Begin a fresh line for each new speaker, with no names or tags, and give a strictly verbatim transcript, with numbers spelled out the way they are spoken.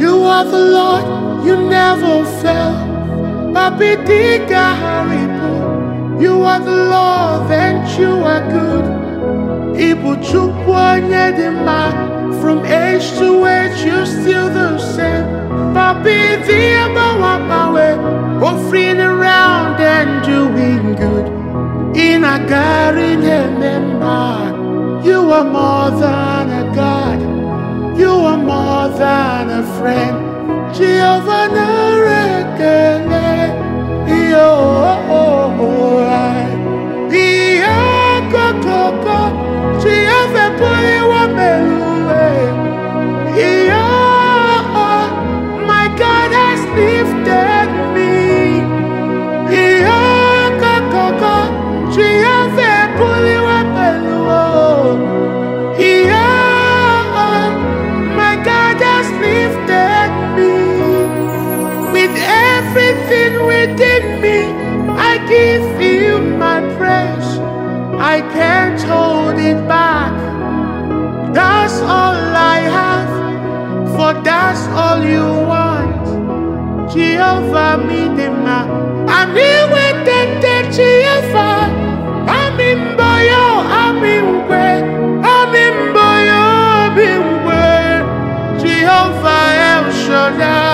You are the Lord, you never fail. Papi Diga Haribo. You are the Lord, and you are good. Ibu Chukwanye the man. From age to age, you're still the same. Papi Diga Wapawe. Offering around and doing good. In a garden, remember. You are more than a God. You are more than a friend. Jehovah Narekele. Yo, Iyo Kokoko. Jehovah Puliwa Meluwe. Iyo, my God has lifted me. Iyo Kokoko. Jehovah Puliwa Meluwe. Iyo, my God has lifted me. With everything within me, I give you my praise. I can't hold it back. That's all I have, for that's all you want. Jehovah Midima, I'm here with the Jehovah. I'm in Boyo, I'm in Way, I'm in Boyo, I'm in Way. Jehovah El Shaddai.